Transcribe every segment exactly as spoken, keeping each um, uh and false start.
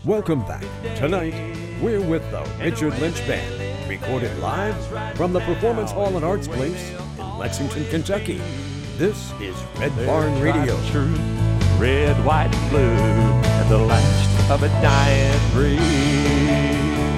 Welcome back. Tonight, we're with the Richard Lynch Band, recorded live from the Performance Hall and Arts Place in Lexington, Kentucky. This is Red Barn Radio. True, red, white, and blue, and the last of a dying breed.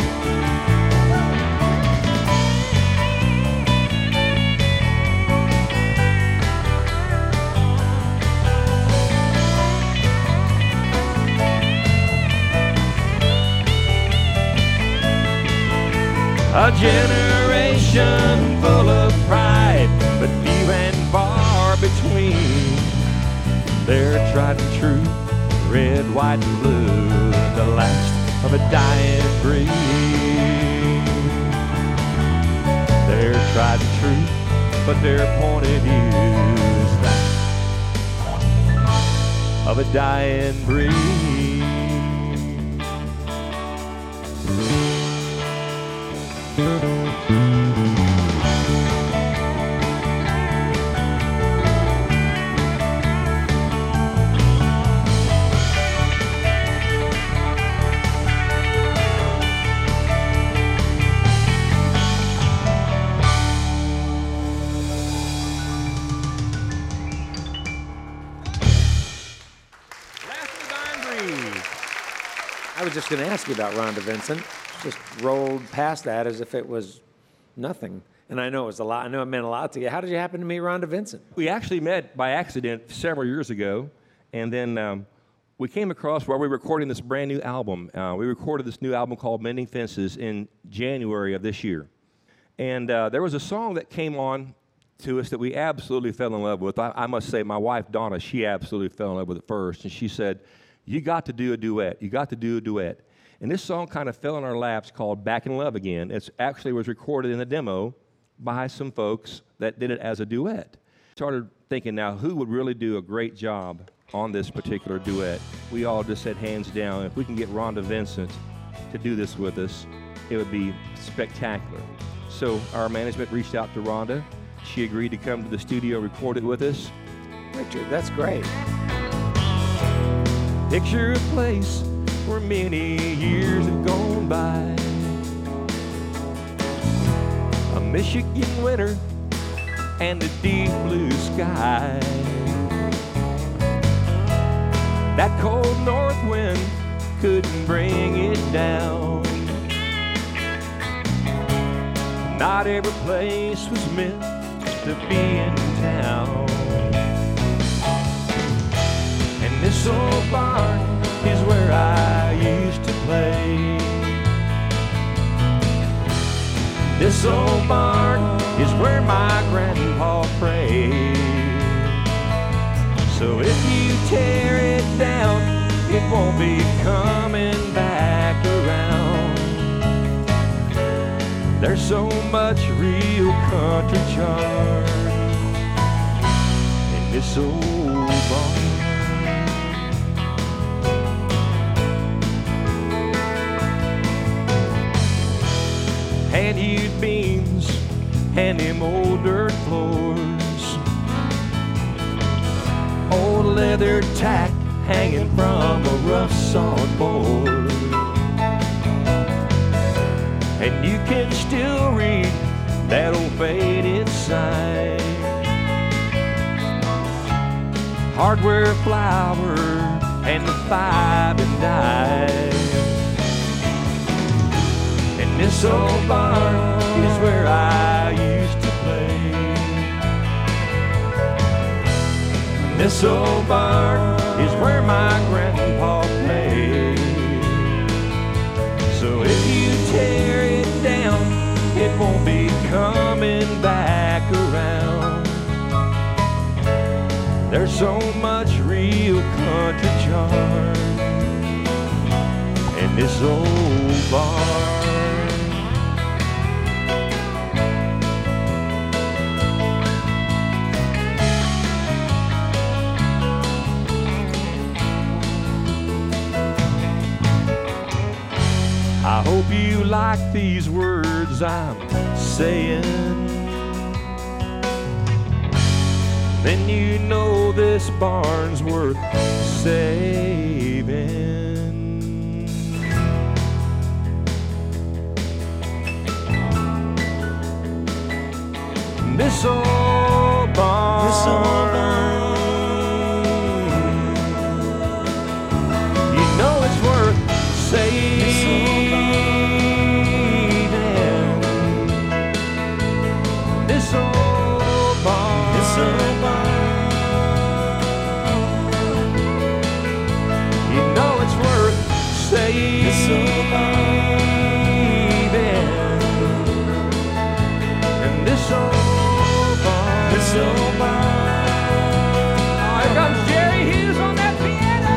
A generation full of pride, but few and far between. They're tried and true, red, white, and blue, the last of a dying breed. They're tried and true, but their point of view is that of a dying breed. I was just going to ask you about Rhonda Vincent. Just rolled past that as if it was nothing. And I know it was a lot. I know it meant a lot to you. How did you happen to meet Rhonda Vincent? We actually met by accident several years ago, and then um, we came across while we were recording this brand new album. Uh, we recorded this new album called Mending Fences in January of this year. And uh, there was a song that came on to us that we absolutely fell in love with. I, I must say, my wife, Donna, she absolutely fell in love with it first. And she said, you got to do a duet. You got to do a duet. And this song kind of fell in our laps called Back in Love Again. It actually was recorded in a demo by some folks that did it as a duet. Started thinking, now, who would really do a great job on this particular duet? We all just said, hands down, if we can get Rhonda Vincent to do this with us, it would be spectacular. So our management reached out to Rhonda. She agreed to come to the studio, record it with us. Richard, that's great. Picture a place where many years have gone by. A Michigan winter and a deep blue sky. That cold north wind couldn't bring it down. Not every place was meant to be in town. And this old barn is where I used to play. This old barn is where my grandpa prayed. So if you tear it down, it won't be coming back around. There's so much real country charm in this old barn. Hand-hewed beams and them old dirt floors, old leather tack hanging from a rough sawed board. And you can still read that old faded sign. Hardware flour and the five and dime. And this old barn is where I used to play. And this old barn is where my grandpa played. So if you tear it down, it won't be coming back around. There's so much real country charm in this old barn. I hope you like these words I'm saying. Then you know this barn's worth saving. leaving, and this old barn, this old barn. Here comes Jerry Hughes on that piano.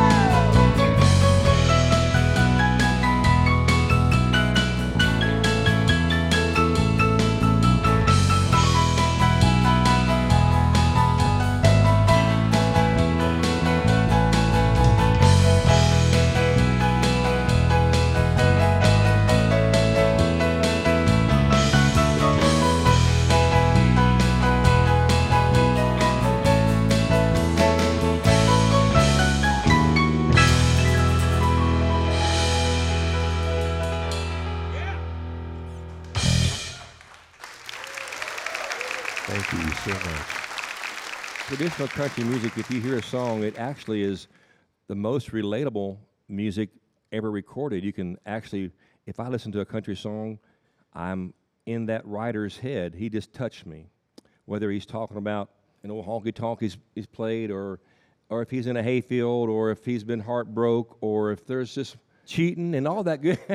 Thank you so much. Traditional country music, if you hear a song, it actually is the most relatable music ever recorded. You can actually, if I listen to a country song, I'm in that writer's head. He just touched me. Whether he's talking about an old honky-tonk he's, he's played, or, or if he's in a hayfield, or if he's been heartbroken, or if there's just cheating and all that good.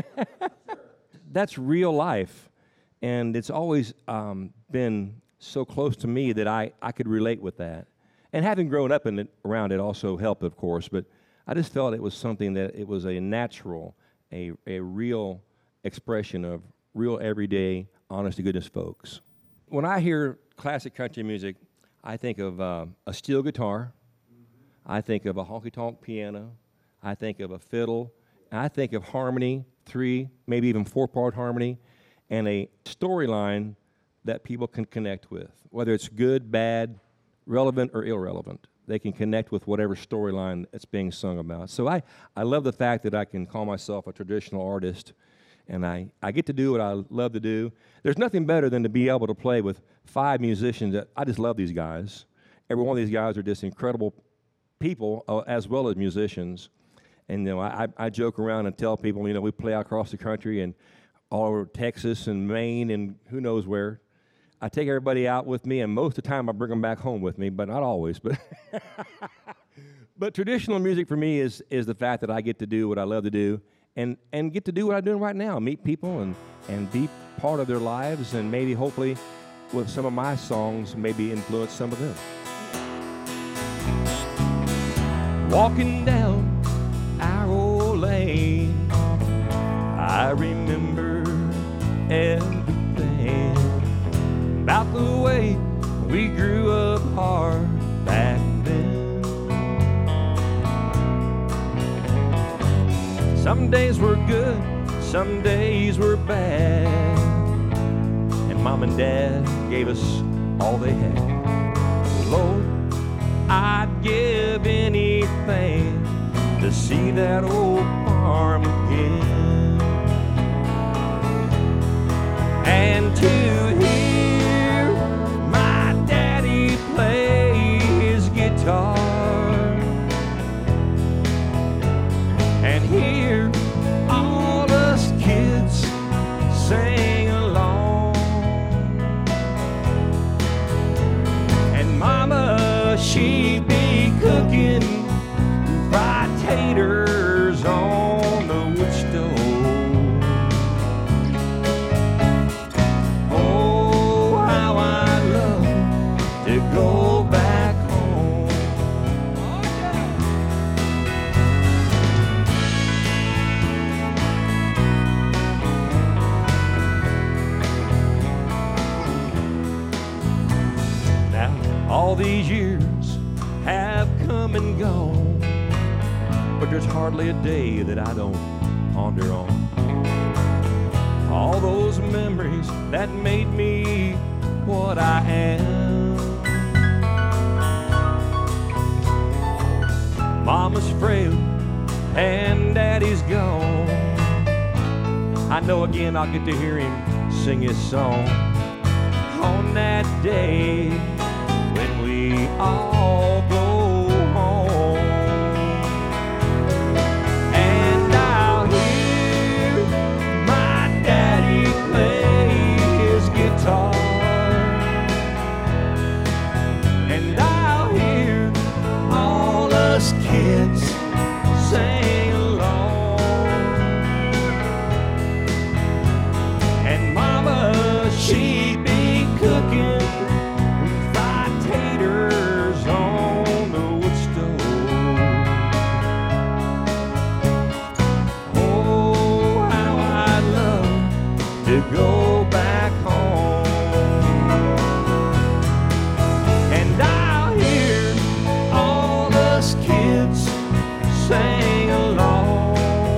That's real life. And it's always um, been so close to me that I, I could relate with that. And having grown up in it, around it also helped, of course, but I just felt it was something that it was a natural, a, a real expression of real everyday, honest-to-goodness folks. When I hear classic country music, I think of uh, a steel guitar, I think of a honky-tonk piano, I think of a fiddle, and I think of harmony, three, maybe even four-part harmony, and a storyline that people can connect with, whether it's good, bad, relevant, or irrelevant. They can connect with whatever storyline that's being sung about. So I, I love the fact that I can call myself a traditional artist, and I, I get to do what I love to do. There's nothing better than to be able to play with five musicians that I just love these guys. Every one of these guys are just incredible people uh, as well as musicians. And you know, I, I joke around and tell people, you know, we play across the country and all over Texas and Maine and who knows where. I take everybody out with me, and most of the time I bring them back home with me, but not always. But but traditional music for me is is the fact that I get to do what I love to do, and, and get to do what I'm doing right now, meet people and, and be part of their lives, and maybe hopefully with some of my songs maybe influence some of them. Walking down our old lane, I remember everything about the way we grew up hard back then. Some days were good, some days were bad, and Mom and Dad gave us all they had. Lord, I'd give anything to see that old farm again, and to hear my daddy play his guitar, and hear all us kids sing along. And Mama, she'd be cooking fried taters on the wood stove. Oh, how I love to go back home. Now, all these years have come and gone, but there's hardly a day that I don't ponder on all those memories that made me what I am. Mama's frail and Daddy's gone. I know again I'll get to hear him sing his song on that day when we all go home. And I'll hear my daddy play his guitar, and I'll hear all us kids sing along. to go back home. And I'll hear all us kids sing along.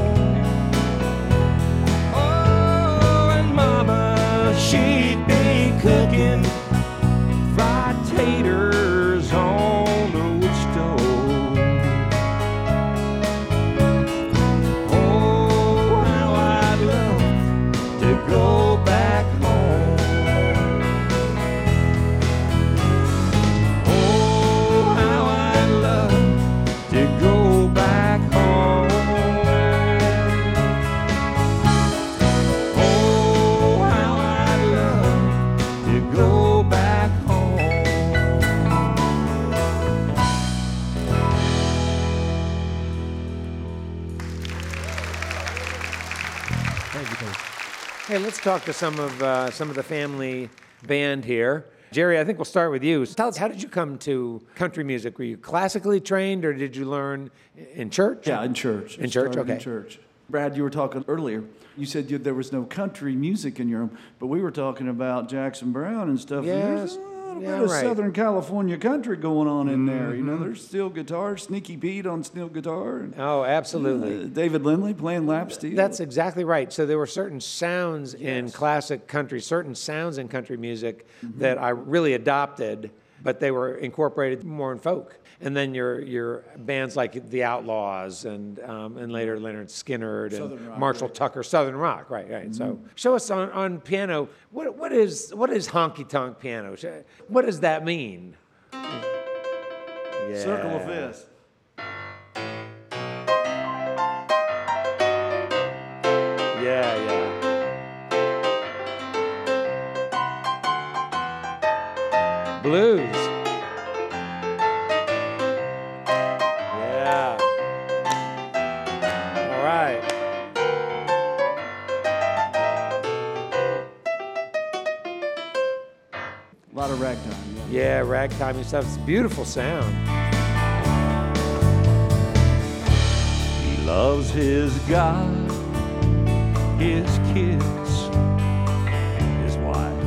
Oh, and Mama, she'd be cooking fried taters on the wood stove. Oh, how I'd love to go back home. Oh, how I'd love to go back home. Oh, how I'd love to go back home. Thank you, Tom. Hey, let's talk to some of uh, some of the family band here. Jerry, I think we'll start with you. Tell us, how did you come to country music? Were you classically trained, or did you learn in church? Yeah, in church. In church, Started okay. In church. Brad, you were talking earlier. You said you, there was no country music in your home, but we were talking about Jackson Brown and stuff. Yes. There's a little Yeah, bit of right. Southern California country going on in there. You know, there's steel guitar, Sneaky Pete on steel guitar, and Oh, absolutely. uh, David Lindley playing lap steel. That's exactly right. So there were certain sounds in classic country, certain sounds in country music that I really adopted, but they were incorporated more in folk. And then your your bands like the Outlaws and um, and later Leonard Skinner and Southern Rock, Marshall right. Tucker, Southern Rock, right, right. So show us on, on piano, what what is what is honky tonk piano? Sh- What does that mean? Yeah. Circle of Fist. Yeah, yeah. Blues. Yeah. All right. A lot of ragtime. Yeah. Yeah, ragtime and stuff. It's a beautiful sound. He loves his God, his kids, his wife.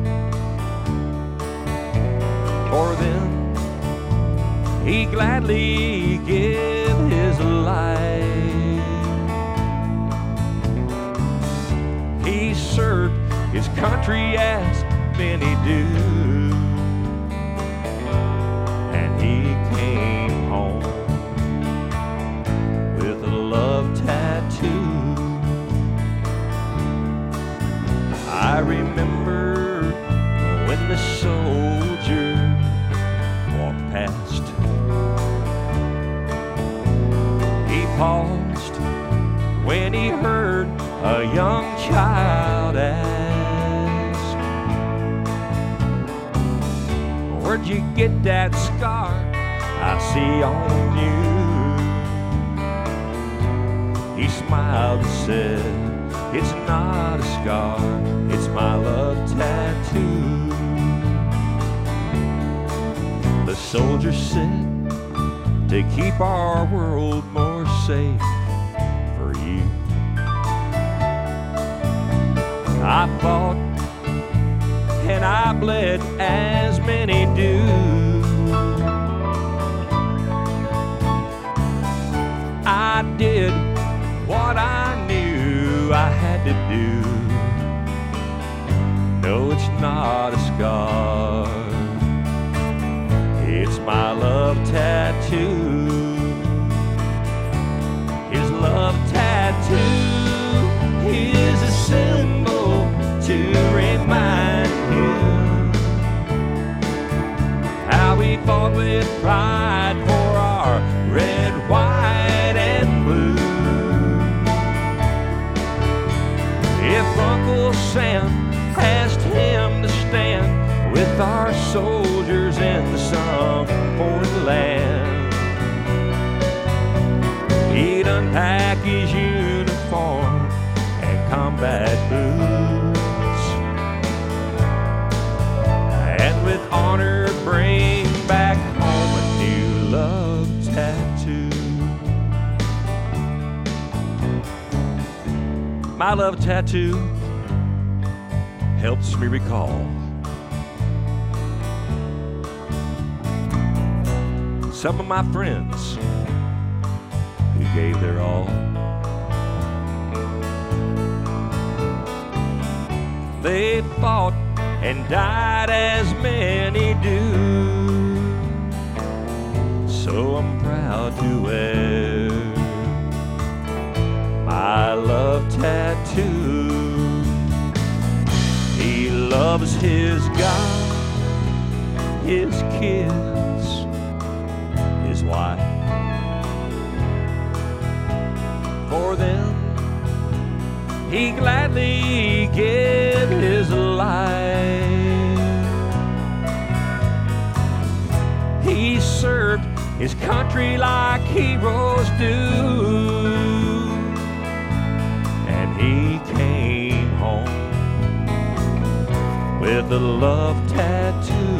For them, he gladly give his life. He served his country as many do, and he came home with a love tattoo. I remember when the soldier walked past. He paused when he heard a young child ask, "Where'd you get that scar I see on you?" He smiled and said, "It's not a scar, it's my love tattoo." The soldier said, "To keep our world more safe for you." I fought and I bled as many do. I did what I knew I had to do. No, it's not a scar, it's my love tattoo. His love tattoo is a symbol to remind him how we fought with pride for our red, white, and blue. If Uncle Sam asked him to stand with our soldiers in some foreign land, he'd unpack his uniform and combat boots, and with honor bring back home a new love tattoo. My love tattoo helps me recall some of my friends who gave their all. They fought and died as many do, so I'm proud to wear my love tattoo. He loves his God, his kids, his wife. For them, he gladly gave his life. He served his country like heroes do, and he came home with a love tattoo.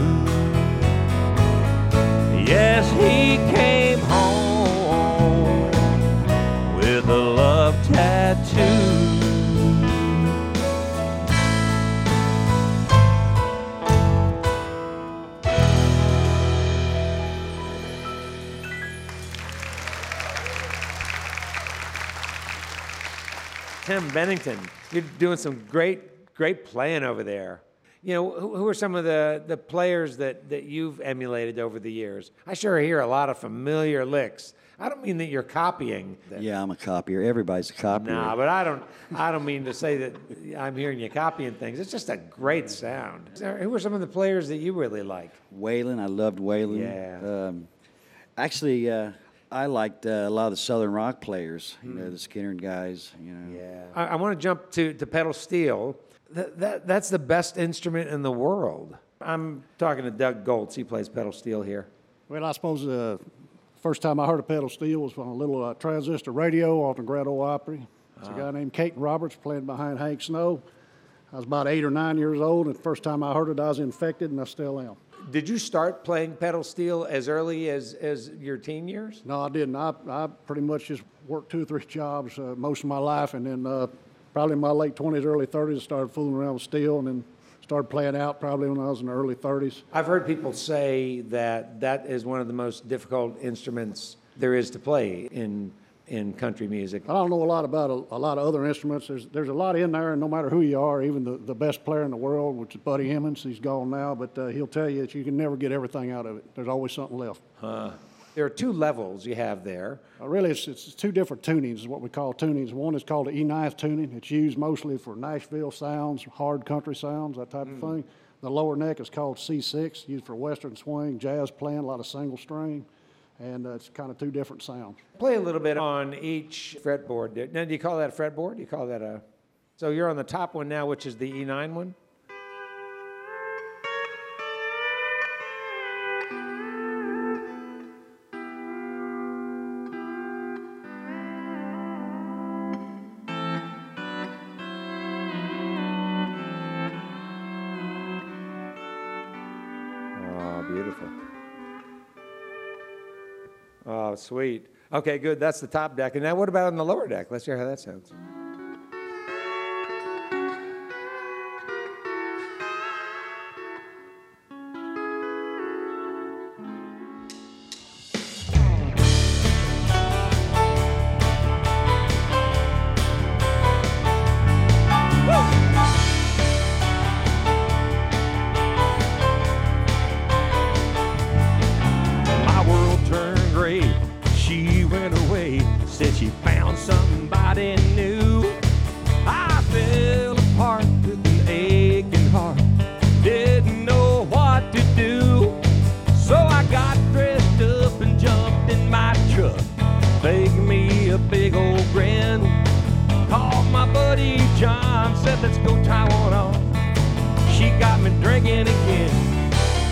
Yes, he came home with a love tattoo. Tim Bennington, you're doing some great, great playing over there. You know, who, who are some of the, the players that, that you've emulated over the years? I sure hear a lot of familiar licks. I don't mean that you're copying them. Yeah, I'm a copier. Everybody's a copier. Nah, but I don't. I don't mean to say that I'm hearing you copying things. It's just a great sound. Who are some of the players that you really like? Waylon, I loved Waylon. Yeah. Um, actually, uh, I liked uh, a lot of the Southern rock players. You know, the Skinner guys. You know. Yeah. I, I want to jump to to pedal steel. That, that that's the best instrument in the world. I'm talking to Doug Goltz. He plays pedal steel here. Well, I suppose the first time I heard of pedal steel was on a little uh, transistor radio off the Grand Ole Opry. It's uh-huh. a guy named Caton Roberts playing behind Hank Snow. I was about eight or nine years old, and the first time I heard it, I was infected, and I still am. Did you start playing pedal steel as early as, as your teen years? No, I didn't. I, I pretty much just worked two or three jobs uh, most of my life, and then uh, probably in my late twenties, early thirties, I started fooling around with steel, and then started playing out probably when I was in the early thirties. I've heard people say that that is one of the most difficult instruments there is to play in in country music. I don't know a lot about a, a lot of other instruments. There's there's a lot in there, and no matter who you are, even the, the best player in the world, which is Buddy Emmons, he's gone now, but uh, he'll tell you that you can never get everything out of it. There's always something left. Huh. There are two levels you have there. Uh, really, it's, it's two different tunings is what we call tunings. One is called the E ninth tuning. It's used mostly for Nashville sounds, hard country sounds, that type mm. of thing. The lower neck is called C six, used for western swing, jazz playing, a lot of single string, and uh, it's kind of two different sounds. Play a little bit on each fretboard. Now, do you call that a fretboard? Do you call that a... So you're on the top one now, which is the E nine one? Beautiful. Oh, sweet. Okay, good. That's the top deck. And now what about on the lower deck? Let's hear how that sounds. Said she found somebody new. I fell apart with an aching heart. Didn't know what to do. So I got dressed up and jumped in my truck. Faked me a big old grin. Called my buddy John, said let's go tie one on. She got me drinking again.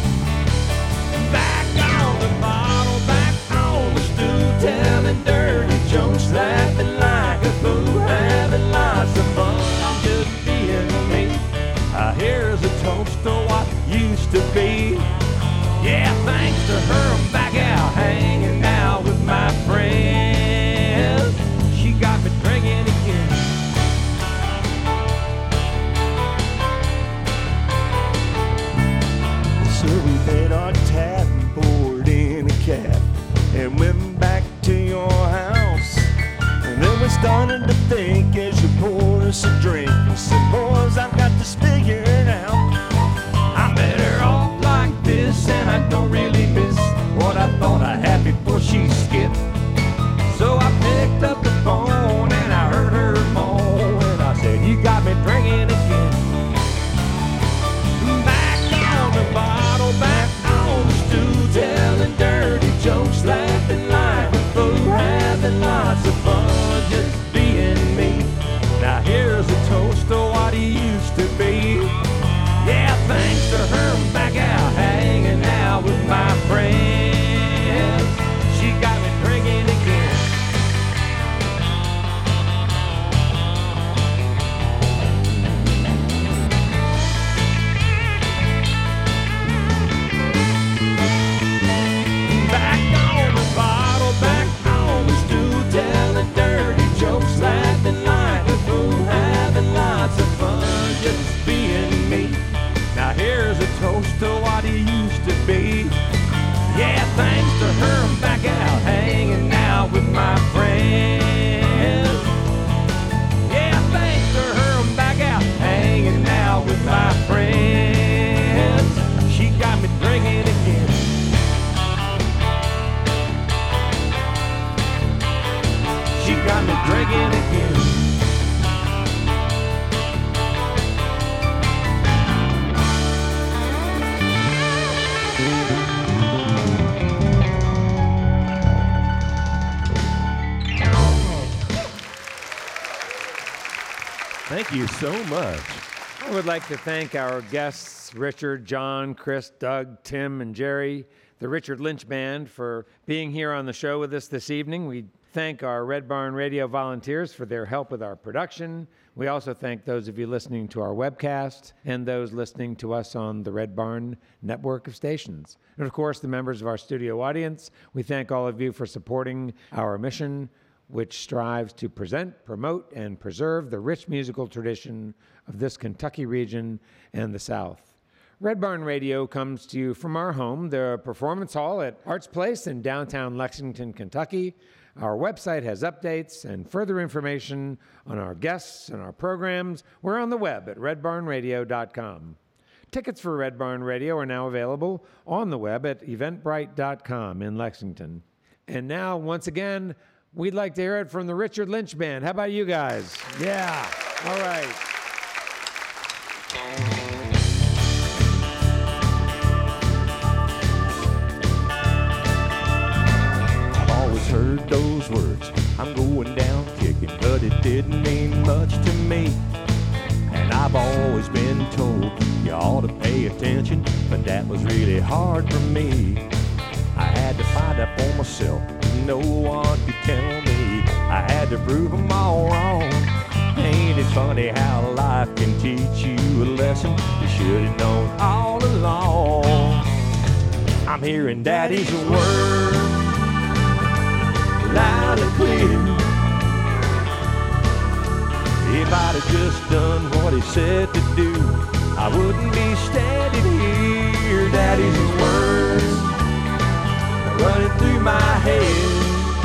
Back on the bottle, back on the stool, telling dirty jokes, laughing like a fool, having lots of fun, just being me. Uh, here's a toast to what used to be. Yeah, thanks to her, I'm back out hanging out with my friends. She got me drinking again. Thank you so much. I would like to thank our guests, Richard, John, Chris, Doug, Tim, and Jerry, the Richard Lynch Band, for being here on the show with us this evening. We thank our Red Barn Radio volunteers for their help with our production. We also thank those of you listening to our webcast and those listening to us on the Red Barn network of stations. And of course, the members of our studio audience, we thank all of you for supporting our mission, which strives to present, promote, and preserve the rich musical tradition of this Kentucky region and the South. Red Barn Radio comes to you from our home, the Performance Hall at Arts Place in downtown Lexington, Kentucky. Our website has updates and further information on our guests and our programs. We're on the web at red barn radio dot com. Tickets for Red Barn Radio are now available on the web at eventbrite dot com in Lexington. And now, once again, we'd like to hear it from the Richard Lynch Band. How about you guys? Yeah. All right. I've always heard those words, I'm going down kicking, but it didn't mean much to me. And I've always been told you ought to pay attention, but that was really hard for me. I had to find out for myself, no one could tell me. I had to prove them all wrong. Ain't it funny how life can teach you a lesson you should have known all along? I'm hearing Daddy's word loud and clear. If I'd have just done what he said to do, I wouldn't be standing here. Daddy's words running through my head.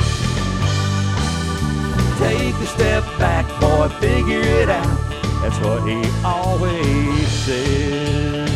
Take a step back, boy, figure it out. That's what he always said.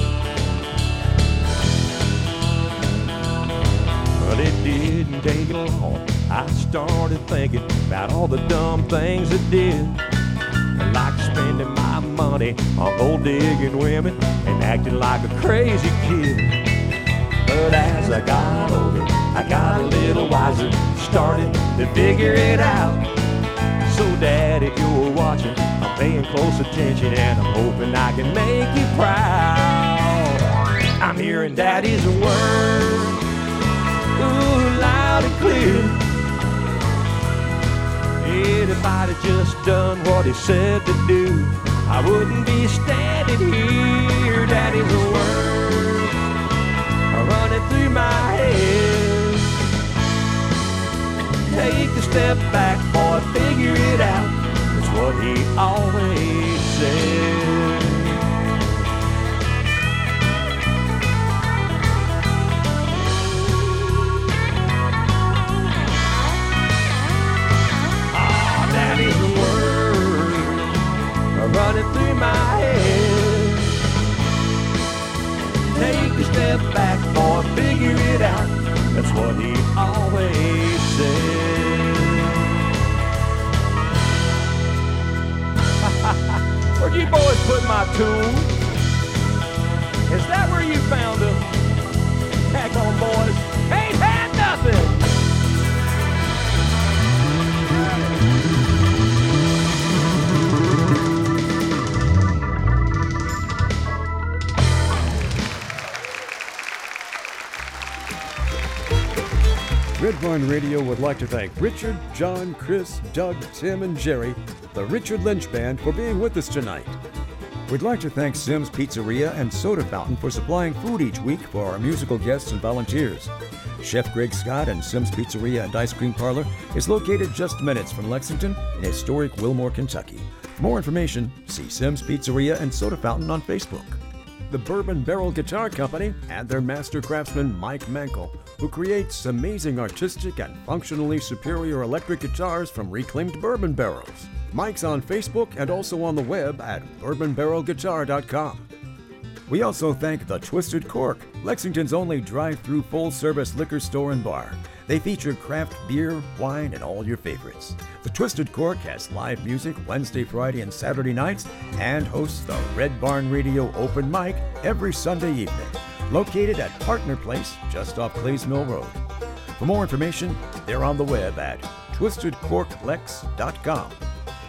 But it didn't take long. I started thinking about all the dumb things I did, like spending my money on gold digging women and acting like a crazy kid. But as I got older, I got a little wiser, started to figure it out. So Dad, if you're watching, I'm paying close attention and I'm hoping I can make you proud. I'm hearing Daddy's word, ooh, loud and clear. And if I'd have just done what he said to do, I wouldn't be standing here. Daddy's words are running through my head. Take a step back, boy, figure it out. That's what he always said. Ah, Daddy's words are running through my head. Take a step back, boy, figure it out. That's what he always said. Where'd you boys put my tools? Is that where you found them? Heck on, boys. Ain't had nothing. Red Barn Radio would like to thank Richard, John, Chris, Doug, Tim, and Jerry, the Richard Lynch Band, for being with us tonight. We'd like to thank Sim's Pizzeria and Soda Fountain for supplying food each week for our musical guests and volunteers. Chef Greg Scott and Sim's Pizzeria and Ice Cream Parlor is located just minutes from Lexington in historic Wilmore, Kentucky. For more information, see Sim's Pizzeria and Soda Fountain on Facebook. The Bourbon Barrel Guitar Company and their master craftsman Mike Mankel, who creates amazing artistic and functionally superior electric guitars from reclaimed bourbon barrels. Mike's on Facebook and also on the web at bourbon barrel guitar dot com. We also thank The Twisted Cork, Lexington's only drive-through full-service liquor store and bar. They feature craft beer, wine, and all your favorites. The Twisted Cork has live music Wednesday, Friday, and Saturday nights and hosts the Red Barn Radio Open Mic every Sunday evening, located at Partner Place just off Clays Mill Road. For more information, they're on the web at twisted cork lex dot com.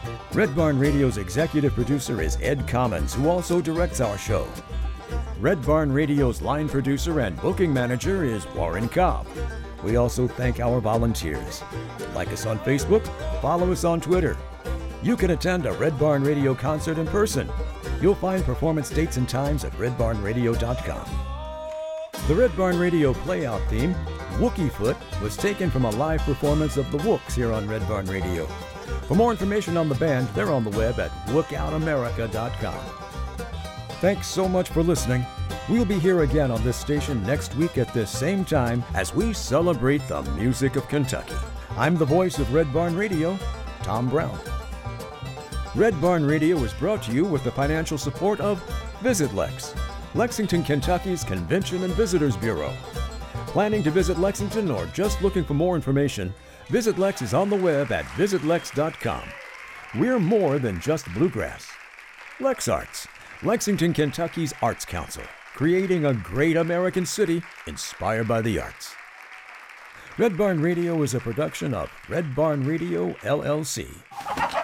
Red Barn Radio's executive producer is Ed Commons, who also directs our show. Red Barn Radio's line producer and booking manager is Warren Cobb. We also thank our volunteers. Like us on Facebook, follow us on Twitter. You can attend a Red Barn Radio concert in person. You'll find performance dates and times at red barn radio dot com. The Red Barn Radio playout theme, Wookie Foot, was taken from a live performance of the Wooks here on Red Barn Radio. For more information on the band, they're on the web at wook out america dot com. Thanks so much for listening. We'll be here again on this station next week at this same time as we celebrate the music of Kentucky. I'm the voice of Red Barn Radio, Tom Brown. Red Barn Radio is brought to you with the financial support of Visit Lex, Lexington, Kentucky's Convention and Visitors Bureau. Planning to visit Lexington or just looking for more information, Visit Lex is on the web at visit lex dot com. We're more than just bluegrass. Lex Arts, Lexington, Kentucky's Arts Council, creating a great American city inspired by the arts. Red Barn Radio is a production of Red Barn Radio, L L C.